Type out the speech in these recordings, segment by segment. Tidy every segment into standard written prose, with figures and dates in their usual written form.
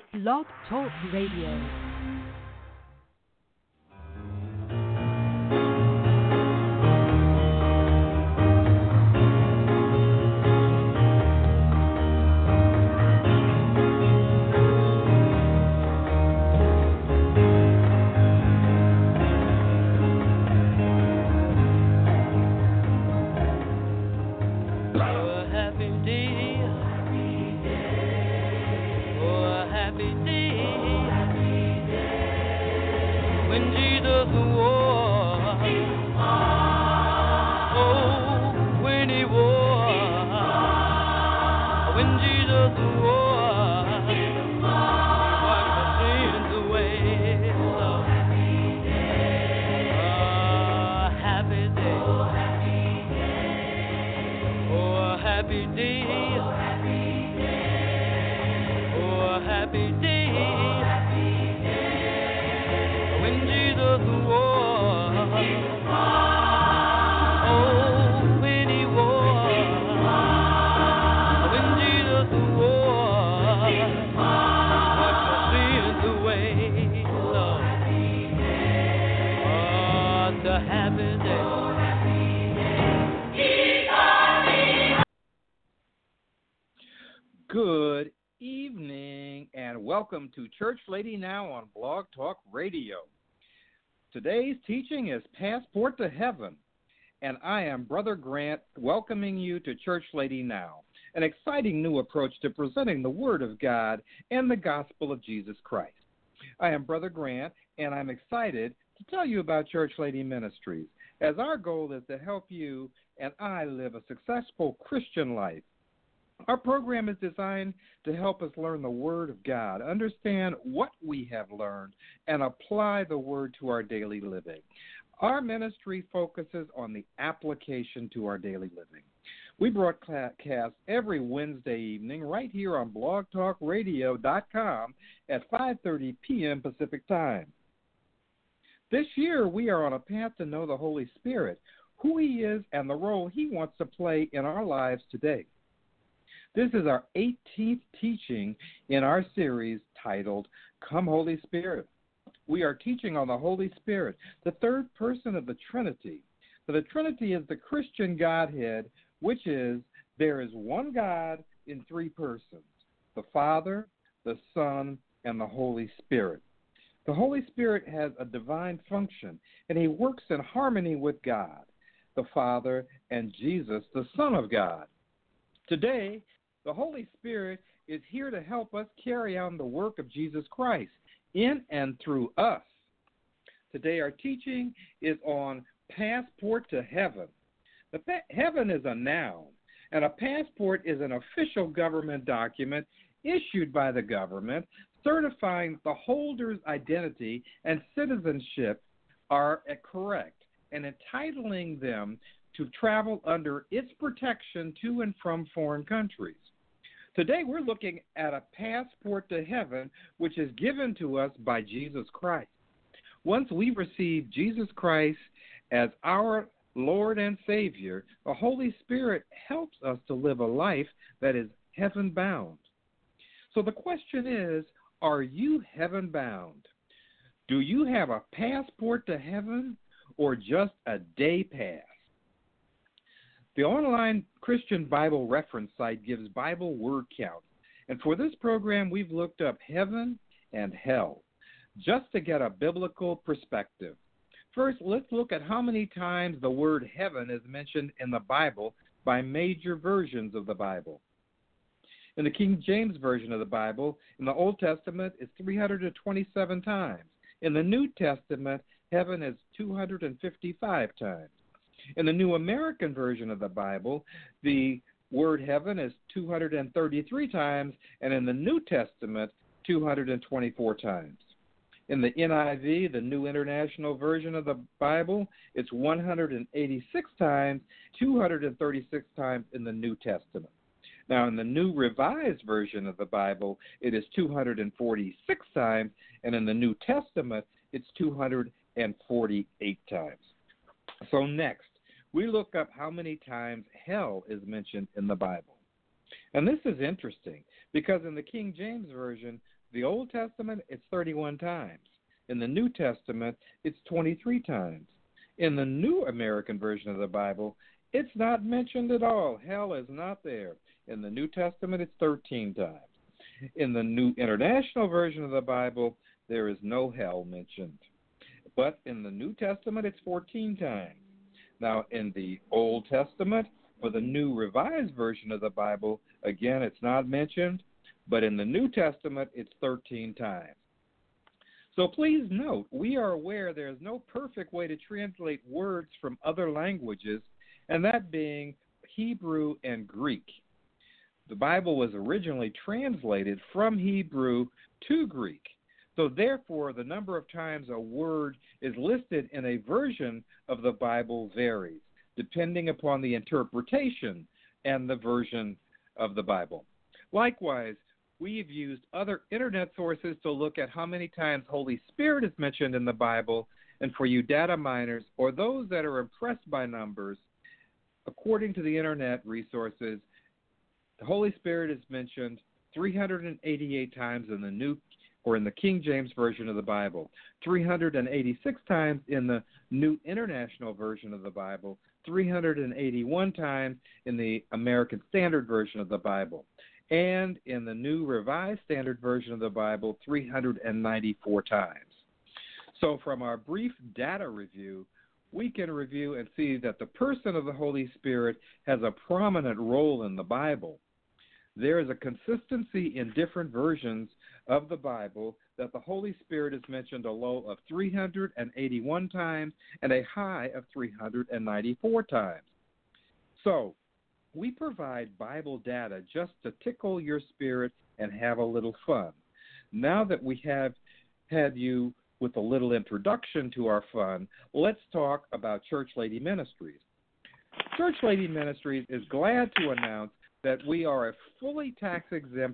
Blog Talk Radio. Good evening and welcome to Church Lady Now on Blog Talk Radio. Today's teaching is Passport to Heaven, and I am Brother Grant welcoming you to Church Lady Now, an exciting new approach to presenting the Word of God and the Gospel of Jesus Christ. I am Brother Grant, and I'm excited to tell you about Church Lady Ministries, as our goal is to help you and I live a successful Christian life. Our program is designed to help us learn the Word of God, understand what we have learned, and apply the Word to our daily living. Our ministry focuses on the application to our daily living. We broadcast every Wednesday evening right here on blogtalkradio.com at 5:30 p.m. Pacific Time. This year, we are on a path to know the Holy Spirit, who He is, and the role He wants to play in our lives today. This is our 18th teaching in our series titled, Come Holy Spirit. We are teaching on the Holy Spirit, the third person of the Trinity. So the Trinity is the Christian Godhead, which is there is one God in three persons, the Father, the Son, and the Holy Spirit. The Holy Spirit has a divine function, and He works in harmony with God, the Father, and Jesus, the Son of God. Today, the Holy Spirit is here to help us carry on the work of Jesus Christ in and through us. Today our teaching is on Passport to Heaven. Heaven is a noun, and a passport is an official government document issued by the government certifying the holder's identity and citizenship are correct and entitling them to travel under its protection to and from foreign countries. Today we're looking at a passport to heaven which is given to us by Jesus Christ. Once we receive Jesus Christ as our Lord and Savior, the Holy Spirit helps us to live a life that is heaven-bound. So the question is, are you heaven-bound? Do you have a passport to heaven or just a day pass? The online Christian Bible reference site gives Bible word count, and for this program we've looked up heaven and hell just to get a biblical perspective. First, let's look at how many times the word heaven is mentioned in the Bible by major versions of the Bible. In the King James Version of the Bible, in the Old Testament, it's 327 times. In the New Testament, heaven is 255 times. In the New American Version of the Bible, the word heaven is 233 times, and in the New Testament, 224 times. In the NIV, the New International Version of the Bible, it's 186 times, 236 times in the New Testament. Now, in the New Revised Version of the Bible, it is 246 times, and in the New Testament, it's 248 times. So next, we look up how many times hell is mentioned in the Bible. And this is interesting because in the King James Version, the Old Testament, it's 31 times. In the New Testament, it's 23 times. In the New American Version of the Bible, it's not mentioned at all. Hell is not there. In the New Testament, it's 13 times. In the New International Version of the Bible, there is no hell mentioned. But in the New Testament, it's 14 times. Now, in the Old Testament, for the New Revised Version of the Bible, again, it's not mentioned. But in the New Testament, it's 13 times. So please note, we are aware there is no perfect way to translate words from other languages, and that being Hebrew and Greek. The Bible was originally translated from Hebrew to Greek. So therefore, the number of times a word is listed in a version of the Bible varies, depending upon the interpretation and the version of the Bible. Likewise, we've used other internet sources to look at how many times Holy Spirit is mentioned in the Bible, and for you data miners or those that are impressed by numbers, according to the internet resources, the Holy Spirit is mentioned 388 times in the King James Version of the Bible, 386 times in the New International Version of the Bible, 381 times in the American Standard Version of the Bible, and in the New Revised Standard Version of the Bible, 394 times. So from our brief data review, we can review and see that the person of the Holy Spirit has a prominent role in the Bible. There is a consistency in different versions of the Bible that the Holy Spirit is mentioned a low of 381 times and a high of 394 times. So, we provide Bible data just to tickle your spirit and have a little fun. Now that we have had you with a little introduction to our fun, let's talk about Church Lady Ministries. Church Lady Ministries is glad to announce that we are a fully tax-exempt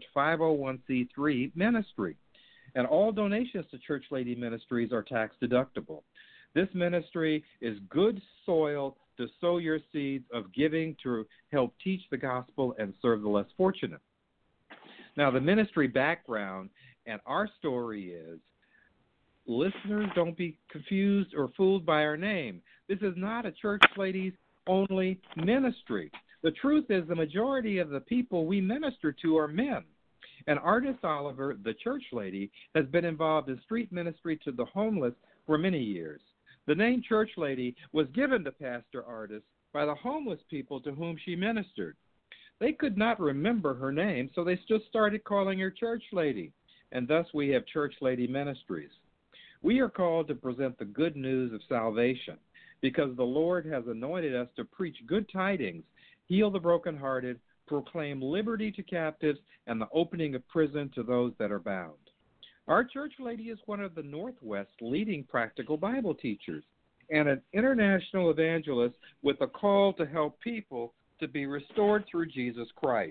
501c3 ministry, and all donations to Church Lady Ministries are tax-deductible. This ministry is good soil to sow your seeds of giving to help teach the gospel and serve the less fortunate. Now, the ministry background and our story is, listeners, don't be confused or fooled by our name. This is not a church ladies only ministry. The truth is the majority of the people we minister to are men. And Artist Oliver, the church lady, has been involved in street ministry to the homeless for many years. The name Church Lady was given to Pastor Artist by the homeless people to whom she ministered. They could not remember her name, so they just started calling her Church Lady, and thus we have Church Lady Ministries. We are called to present the good news of salvation because the Lord has anointed us to preach good tidings, heal the brokenhearted, proclaim liberty to captives, and the opening of prison to those that are bound. Our church lady is one of the Northwest's leading practical Bible teachers and an international evangelist with a call to help people to be restored through Jesus Christ.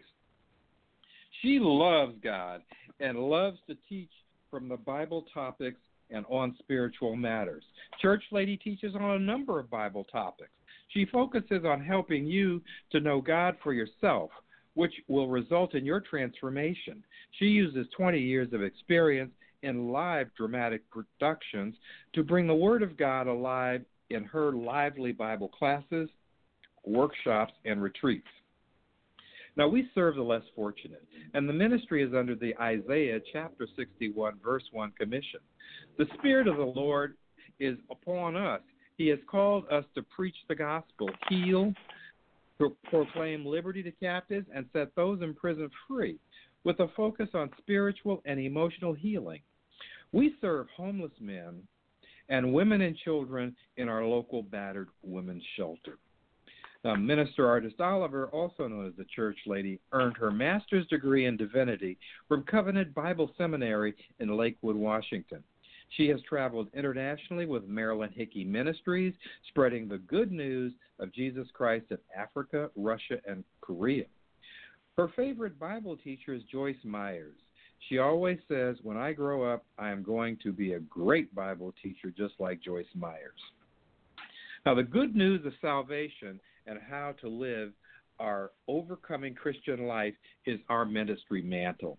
She loves God and loves to teach from the Bible topics and on spiritual matters. Church Lady teaches on a number of Bible topics. She focuses on helping you to know God for yourself, which will result in your transformation. She uses 20 years of experience in live dramatic productions to bring the Word of God alive in her lively Bible classes, workshops, and retreats. Now, we serve the less fortunate, and the ministry is under the Isaiah chapter 61, verse 1 commission. The Spirit of the Lord is upon us. He has called us to preach the gospel, heal, proclaim liberty to captives, and set those in prison free, with a focus on spiritual and emotional healing. We serve homeless men and women and children in our local battered women's shelter. Now, Minister Artist Oliver, also known as the Church Lady, earned her master's degree in divinity from Covenant Bible Seminary in Lakewood, Washington. She has traveled internationally with Marilyn Hickey Ministries, spreading the good news of Jesus Christ in Africa, Russia, and Korea. Her favorite Bible teacher is Joyce Myers. She always says, when I grow up, I am going to be a great Bible teacher just like Joyce Myers. Now, the good news of salvation and how to live our overcoming Christian life is our ministry mantle.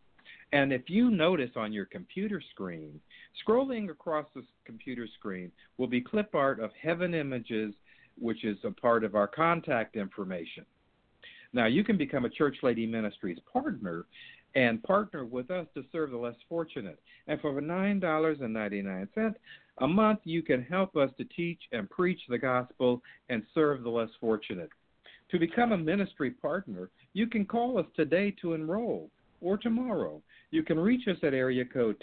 And if you notice on your computer screen, scrolling across the computer screen will be clip art of heaven images, which is a part of our contact information. Now, you can become a Church Lady Ministries partner and partner with us to serve the less fortunate. And for $9.99 a month, you can help us to teach and preach the gospel and serve the less fortunate. To become a ministry partner, you can call us today to enroll, or tomorrow. You can reach us at area code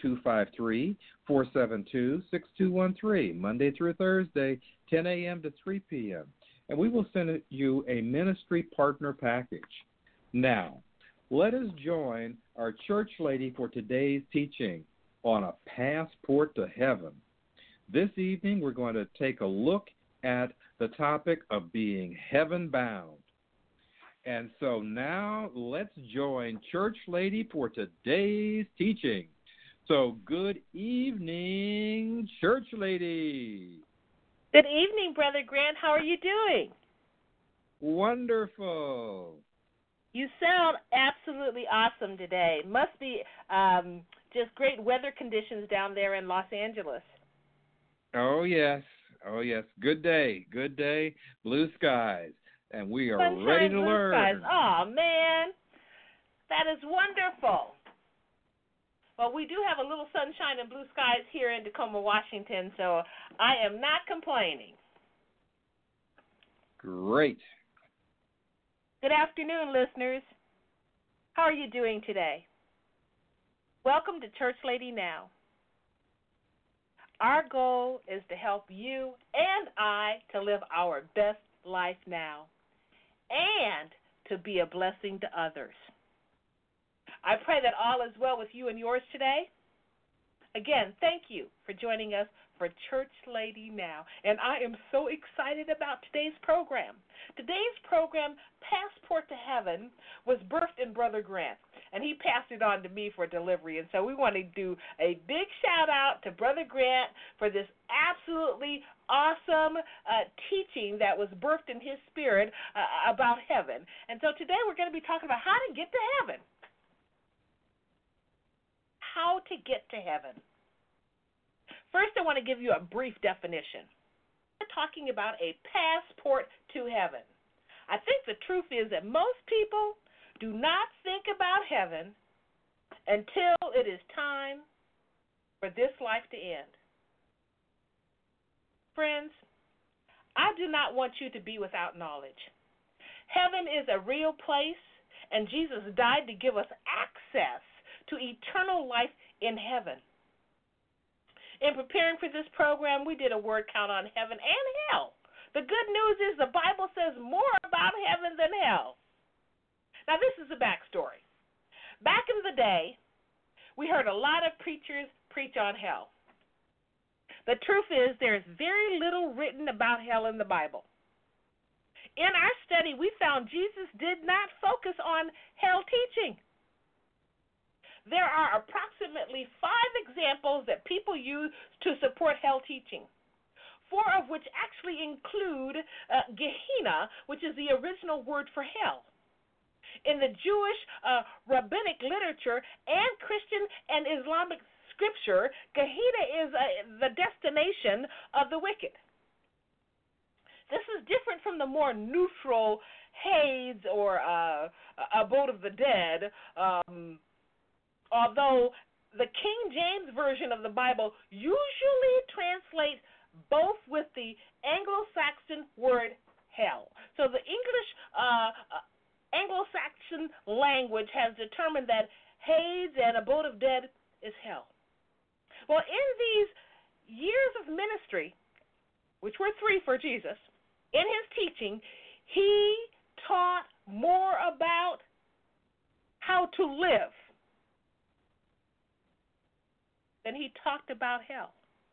253-472-6213, Monday through Thursday, 10 a.m. to 3 p.m., and we will send you a ministry partner package. Now, let us join our church lady for today's teaching on a passport to heaven. This evening, we're going to take a look at the topic of being heaven-bound. And so now let's join Church Lady for today's teaching. So good evening, Church Lady. Good evening, Brother Grant. How are you doing? Wonderful. You sound absolutely awesome today. Must be just great weather conditions down there in Los Angeles. Oh, yes. Oh, yes. Good day. Good day. Blue skies. And we are Sunshine, ready to blue learn. Skies. Oh, man. That is wonderful. Well, we do have a little sunshine and blue skies here in Tacoma, Washington, so I am not complaining. Great. Good afternoon, listeners. How are you doing today? Welcome to Church Lady Now. Our goal is to help you and I to live our best life now and to be a blessing to others. I pray that all is well with you and yours today. Again, thank you for joining us for Church Lady Now. And I am so excited about today's program. Today's program, Passport to Heaven, was birthed in Brother Grant, and he passed it on to me for delivery. And so we want to do a big shout-out to Brother Grant for this absolutely awesome teaching that was birthed in his spirit about heaven. And so today we're going to be talking about how to get to heaven. How to get to heaven. First, I want to give you a brief definition. We're talking about a passport to heaven. I think the truth is that most people do not think about heaven until it is time for this life to end. Friends, I do not want you to be without knowledge. Heaven is a real place, and Jesus died to give us access to eternal life in heaven. In preparing for this program, we did a word count on heaven and hell. The good news is the Bible says more about heaven than hell. Now, this is the backstory. Back in the day, we heard a lot of preachers preach on hell. The truth is there is very little written about hell in the Bible. In our study, we found Jesus did not focus on hell teaching. There are approximately 5 examples that people use to support hell teaching, 4 of which actually include Gehenna, which is the original word for hell. In the Jewish rabbinic literature and Christian and Islamic scripture, Gehenna is the destination of the wicked. This is different from the more neutral Hades or abode of the dead, although the King James Version of the Bible usually translates both with the Anglo-Saxon word hell. So the English Anglo-Saxon language has determined that Hades and abode of dead is hell. Well, in these years of ministry, which were 3 for Jesus, in his teaching, he taught more about how to live than he talked about hell.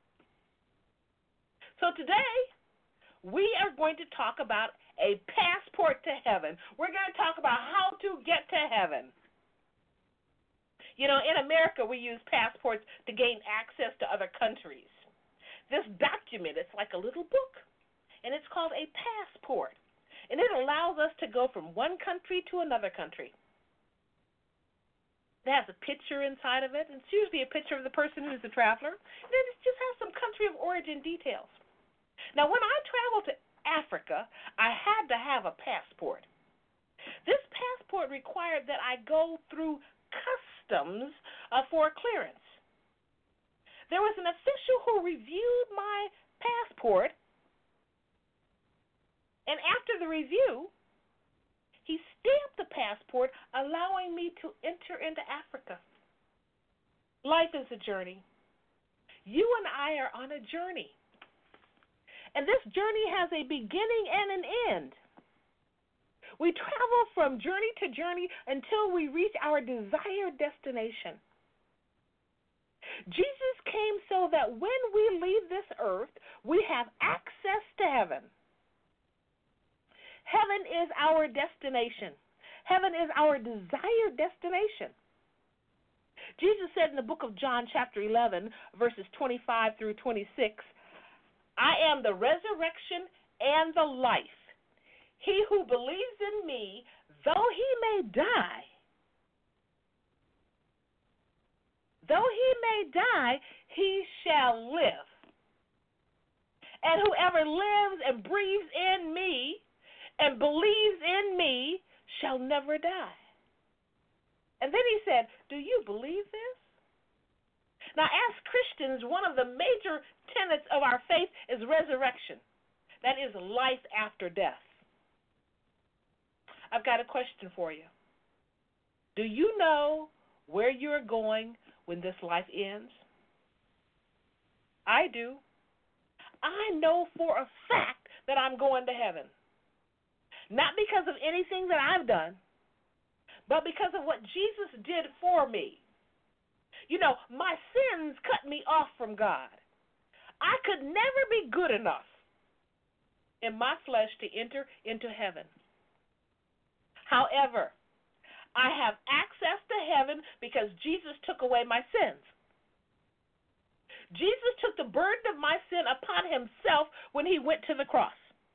So today, we are going to talk about a passport to heaven. We're going to talk about how to get to heaven. You know, in America, we use passports to gain access to other countries. This document, it's like a little book, and it's called a passport. And it allows us to go from one country to another country. It has a picture inside of it, and it's usually a picture of the person who's the traveler. And then it just has some country of origin details. Now, when I traveled to Africa, I had to have a passport. This passport required that I go through customs for clearance. There was an official who reviewed my passport, and after the review, he stamped the passport, allowing me to enter into Africa. Life is a journey. You and I are on a journey. And this journey has a beginning and an end. We travel from journey to journey until we reach our desired destination. Jesus came so that when we leave this earth, we have access to heaven. Heaven is our destination. Heaven is our desired destination. Jesus said in the book of John, chapter 11, verses 25 through 26, I am the resurrection and the life. He who believes in me, though he may die, he shall live. And whoever lives and breathes in me and believes in me shall never die. And then he said, do you believe this? Now, as Christians, one of the major tenets of our faith is resurrection. That is life after death. I've got a question for you. Do you know where you're going when this life ends? I do. I know for a fact that I'm going to heaven. Not because of anything that I've done, but because of what Jesus did for me. You know, my sins cut me off from God. I could never be good enough in my flesh to enter into heaven. However, I have access to heaven because Jesus took away my sins. Jesus took the burden of my sin upon himself when he went to the cross.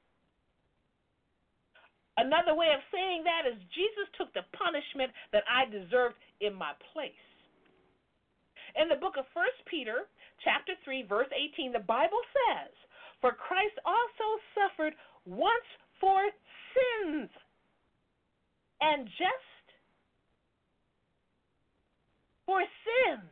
Another way of saying that is Jesus took the punishment that I deserved in my place. In the book of 1 Peter, chapter 3, verse 18, the Bible says, for Christ also suffered once for sins, and just for sins.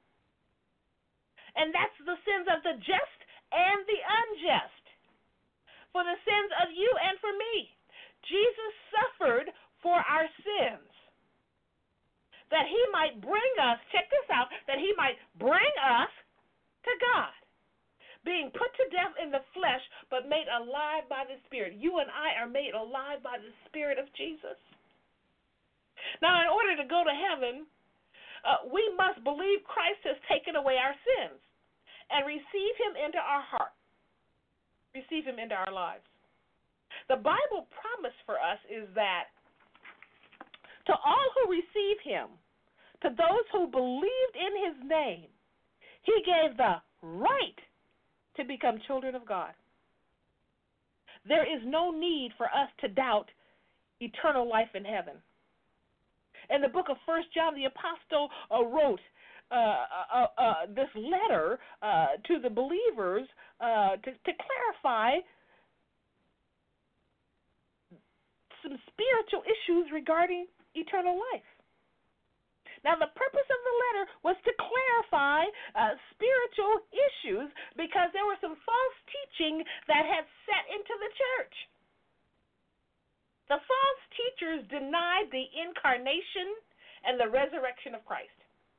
And that's the sins of the just and the unjust, for the sins of you and for me. Jesus suffered for our sins, that he might bring us, check this out, that he might bring us to God, being put to death in the flesh, but made alive by the Spirit. You and I are made alive by the Spirit of Jesus. Now, in order to go to heaven, we must believe Christ has taken away our sins and receive him into our heart, receive him into our lives. The Bible promise for us is that to all who receive him, to those who believed in his name, he gave the right to become children of God. There is no need for us to doubt eternal life in heaven. In the book of 1 John, the apostle wrote this letter to the believers to clarify some spiritual issues regarding eternal life. Now, the purpose of the letter was to clarify spiritual issues because there was some false teaching that had set into the church. The false teachers denied the incarnation and the resurrection of Christ.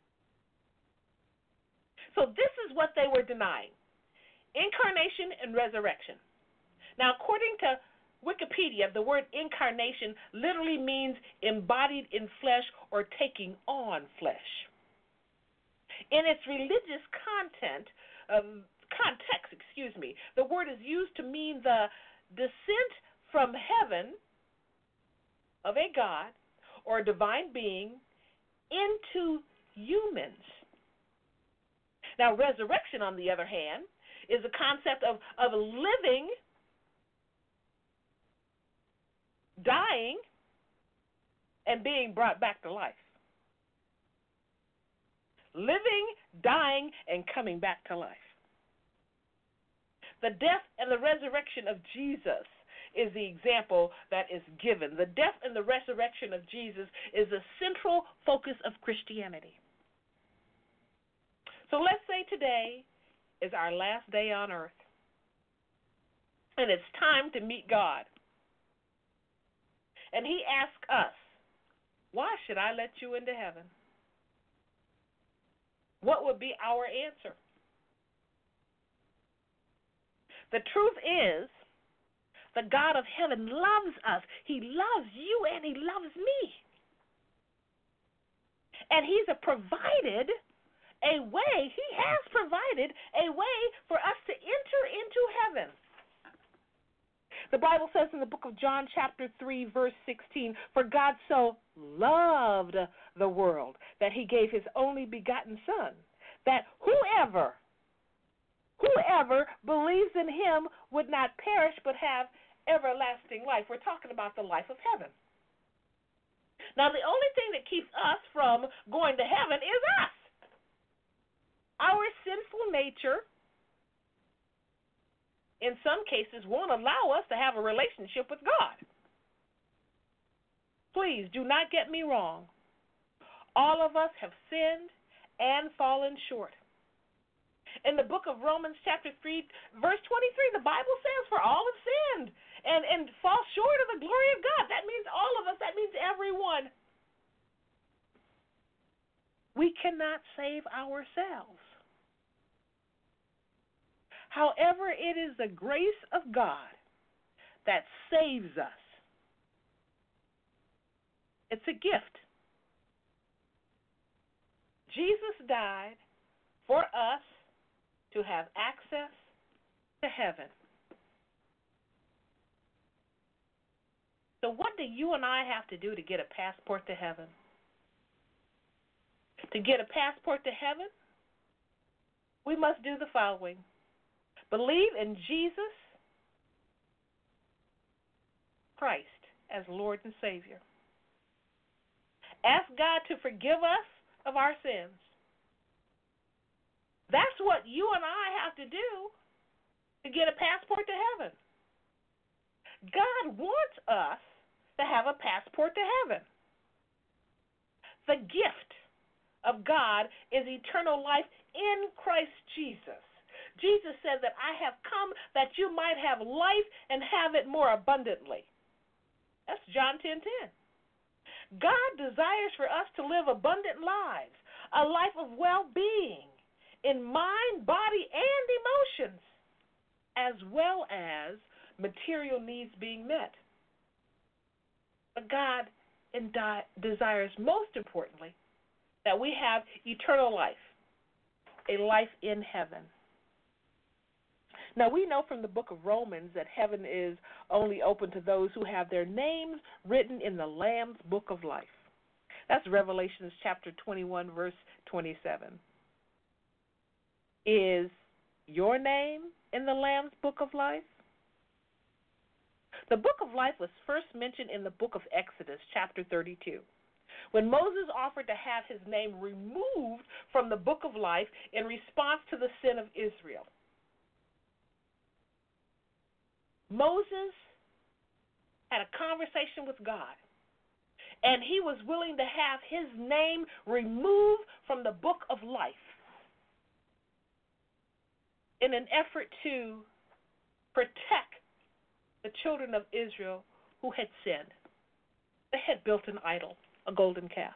So this is what they were denying: incarnation and resurrection. Now, according to Wikipedia, the word incarnation literally means embodied in flesh or taking on flesh. In its religious context, the word is used to mean the descent from heaven of a God or a divine being into humans. Now, resurrection, on the other hand, is a concept of living, dying, and being brought back to life. living, dying, and coming back to life. The death and the resurrection of Jesus is the example that is given. The death and the resurrection of Jesus is the central focus of Christianity. So let's say today is our last day on earth, and it's time to meet God. And he asks us, why should I let you into heaven? What would be our answer? The truth is, the God of heaven loves us. He loves you and he loves me. And he's provided a way, he has provided a way for us to enter into heaven. The Bible says in the book of John chapter 3, verse 16, for God so loved the world that he gave his only begotten Son, that whoever believes in him would not perish but have everlasting life. We're talking about the life of heaven. Now, the only thing that keeps us from going to heaven is us. Our sinful nature, in some cases, won't allow us to have a relationship with God. Please do not get me wrong. All of us have sinned and fallen short. In the book of Romans chapter 3, verse 23, the Bible says, for all have sinned and fall short of the glory of God. That means all of us. That means everyone. We cannot save ourselves. However, it is the grace of God that saves us. It's a gift. Jesus died for us to have access to heaven. So what do you and I have to do to get a passport to heaven? To get a passport to heaven, we must do the following. Believe in Jesus Christ as Lord and Savior. Ask God to forgive us of our sins. That's what you and I have to do to get a passport to heaven. God wants us to have a passport to heaven. The gift of God is eternal life in Christ Jesus. Jesus said that I have come that you might have life and have it more abundantly. That's John 10:10. God desires for us to live abundant lives, a life of well-being in mind, body, and emotions, as well as material needs being met. But God desires, most importantly, that we have eternal life, a life in heaven. Now, we know from the book of Romans that heaven is only open to those who have their names written in the Lamb's book of life. That's Revelation chapter 21, verse 27. Is your name in the Lamb's book of life? The book of life was first mentioned in the book of Exodus, chapter 32, when Moses offered to have his name removed from the book of life in response to the sin of Israel. Moses had a conversation with God, and he was willing to have his name removed from the book of life in an effort to protect the children of Israel who had sinned. They had built an idol, a golden calf.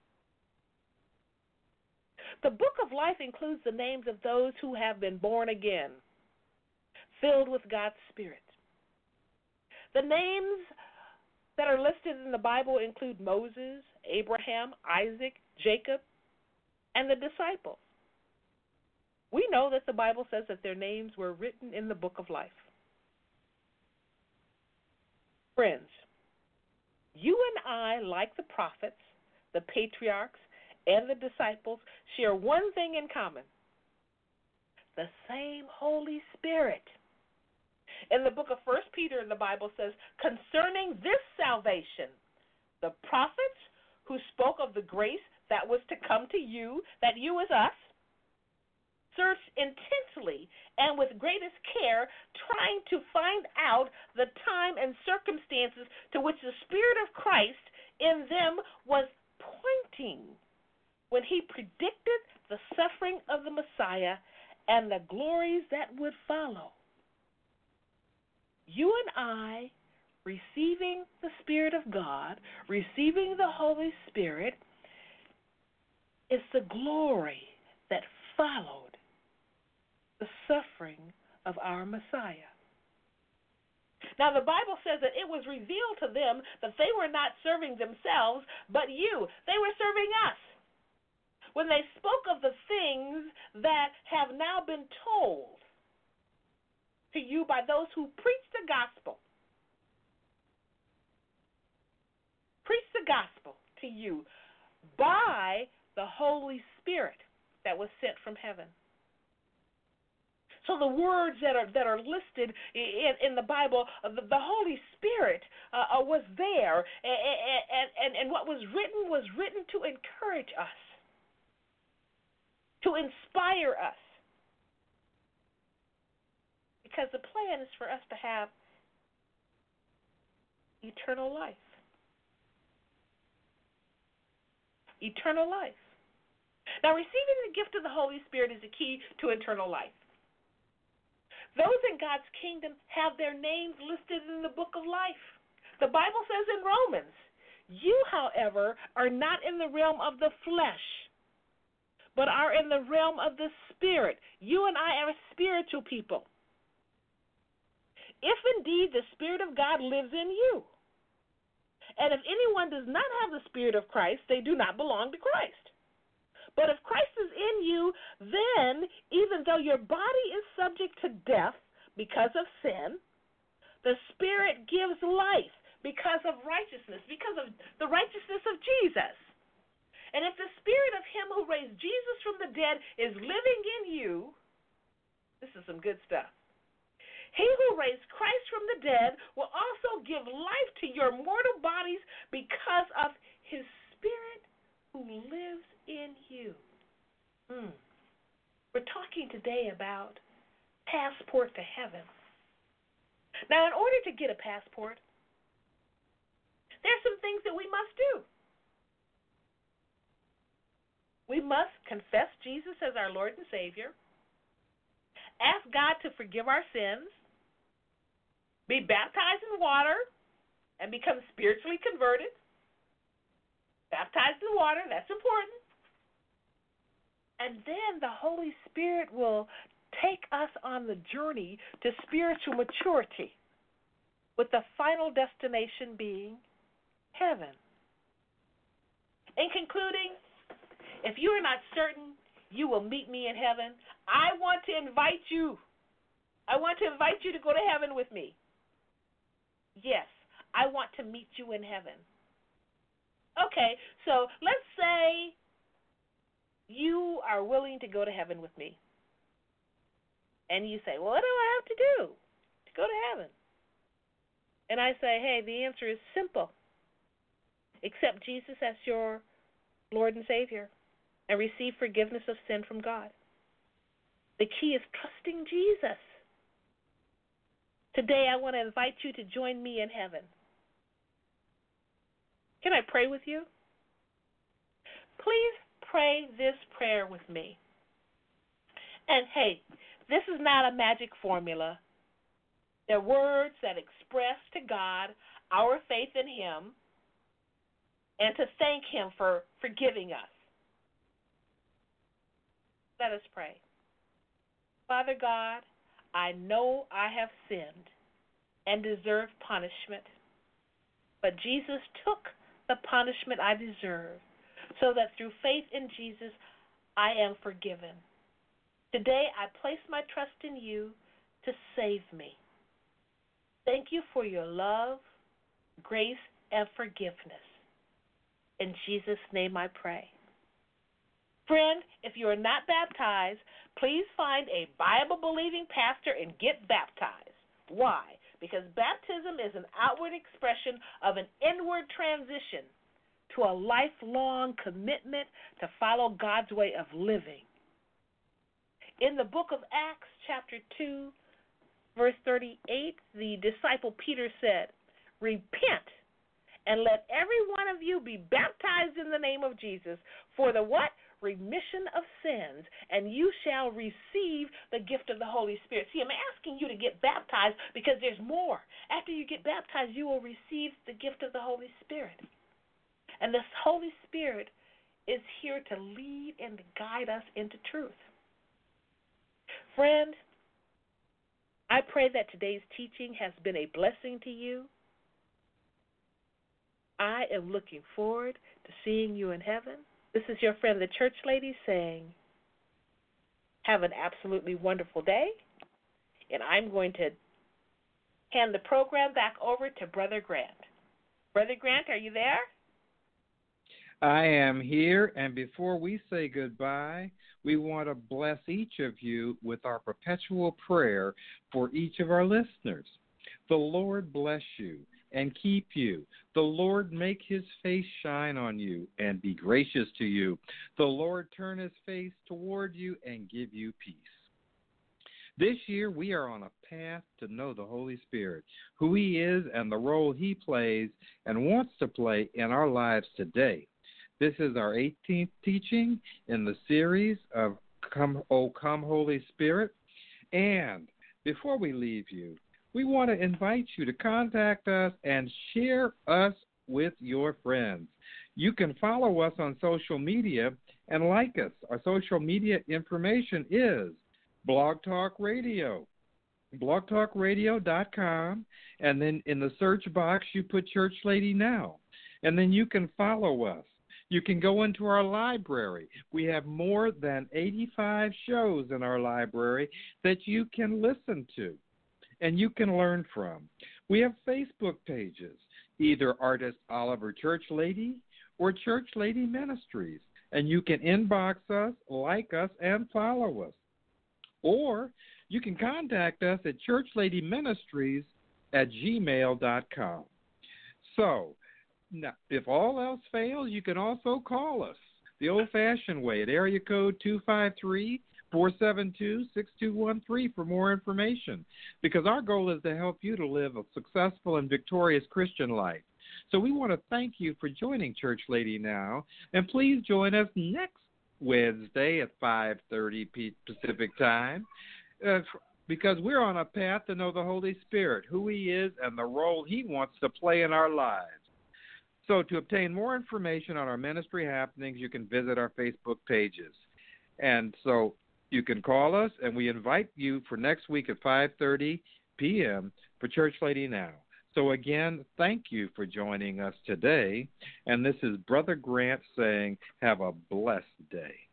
The book of life includes the names of those who have been born again, filled with God's Spirit. The names that are listed in the Bible include Moses, Abraham, Isaac, Jacob, and the disciples. We know that the Bible says that their names were written in the book of life. Friends, you and I, like the prophets, the patriarchs, and the disciples, share one thing in common: the same Holy Spirit. In the book of 1 Peter, the Bible says, concerning this salvation, the prophets who spoke of the grace that was to come to you, that you as us, searched intensely and with greatest care, trying to find out the time and circumstances to which the Spirit of Christ in them was pointing when he predicted the suffering of the Messiah and the glories that would follow. You and I, receiving the Spirit of God, receiving the Holy Spirit, is the glory that followed the suffering of our Messiah. Now, the Bible says that it was revealed to them that they were not serving themselves, but you. They were serving us. When they spoke of the things that have now been told to you by those who preach the gospel. Preach the gospel to you by the Holy Spirit that was sent from heaven. So the words that are listed in the Bible, the Holy Spirit was there, and what was written to encourage us, to inspire us, because the plan is for us to have eternal life. Eternal life. Now, receiving the gift of the Holy Spirit is the key to eternal life. Those in God's kingdom have their names listed in the book of life. The Bible says in Romans, you, however, are not in the realm of the flesh, but are in the realm of the Spirit. You and I are spiritual people. If indeed the Spirit of God lives in you, and if anyone does not have the Spirit of Christ, they do not belong to Christ. But if Christ is in you, then even though your body is subject to death because of sin, the Spirit gives life because of righteousness, because of the righteousness of Jesus. And if the Spirit of him who raised Jesus from the dead is living in you, this is some good stuff. He who raised Christ from the dead will also give life to your mortal bodies because of his Spirit who lives in you. We're talking today about passport to heaven. Now, in order to get a passport, there's some things that we must do. We must confess Jesus as our Lord and Savior, ask God to forgive our sins, be baptized in water, and become spiritually converted. Baptized in water, that's important. And then the Holy Spirit will take us on the journey to spiritual maturity, with the final destination being heaven. In concluding, if you are not certain you will meet me in heaven, I want to invite you. I want to invite you to go to heaven with me. Yes, I want to meet you in heaven. Okay, so let's say you are willing to go to heaven with me. And you say, well, what do I have to do to go to heaven? And I say, hey, the answer is simple. Accept Jesus as your Lord and Savior and receive forgiveness of sin from God. The key is trusting Jesus. Today I want to invite you to join me in heaven. Can I pray with you? Please pray this prayer with me. And hey, this is not a magic formula. They're words that express to God our faith in him and to thank him for forgiving us. Let us pray. Father God, I know I have sinned and deserve punishment, but Jesus took the punishment I deserve so that through faith in Jesus I am forgiven. Today I place my trust in you to save me. Thank you for your love, grace, and forgiveness. In Jesus' name I pray. Friend, if you are not baptized, please find a Bible-believing pastor and get baptized. Why? Because baptism is an outward expression of an inward transition to a lifelong commitment to follow God's way of living. In the book of Acts, chapter 2, verse 38, the disciple Peter said, "Repent and let every one of you be baptized in the name of Jesus for the what? Remission of sins, and you shall receive the gift of the Holy Spirit." See, I'm asking you to get baptized because there's more. After you get baptized, you will receive the gift of the Holy Spirit. And this Holy Spirit is here to lead and to guide us into truth. Friend, I pray that today's teaching has been a blessing to you. I am looking forward to seeing you in heaven. This is your friend, the Church Lady, saying, have an absolutely wonderful day. And I'm going to hand the program back over to Brother Grant. Brother Grant, are you there? I am here, and before we say goodbye, we want to bless each of you with our perpetual prayer for each of our listeners. The Lord bless you and keep you. The Lord make his face shine on you and be gracious to you. The Lord turn his face toward you and give you peace. This year, we are on a path to know the Holy Spirit, who he is and the role he plays and wants to play in our lives today. This is our 18th teaching in the series of Come, O Come, Holy Spirit. And before we leave you, we want to invite you to contact us and share us with your friends. You can follow us on social media and like us. Our social media information is Blog Talk Radio, blogtalkradio.com, and then in the search box you put Church Lady Now, and then you can follow us. You can go into our library. We have more than 85 shows in our library that you can listen to and you can learn from. We have Facebook pages, either Artist Oliver Church Lady or Church Lady Ministries, and you can inbox us, like us, and follow us. Or you can contact us at churchladyministries@gmail.com. So, now, if all else fails, you can also call us the old-fashioned way at area code 253-472-6213 for more information, because our goal is to help you to live a successful and victorious Christian life. So we want to thank you for joining Church Lady Now, and please join us next Wednesday at 5:30 Pacific Time, because we're on a path to know the Holy Spirit, who he is, and the role he wants to play in our lives. So to obtain more information on our ministry happenings, you can visit our Facebook pages. And so you can call us, and we invite you for next week at 5:30 p.m. for Church Lady Now. So again, thank you for joining us today. And this is Brother Grant saying, have a blessed day.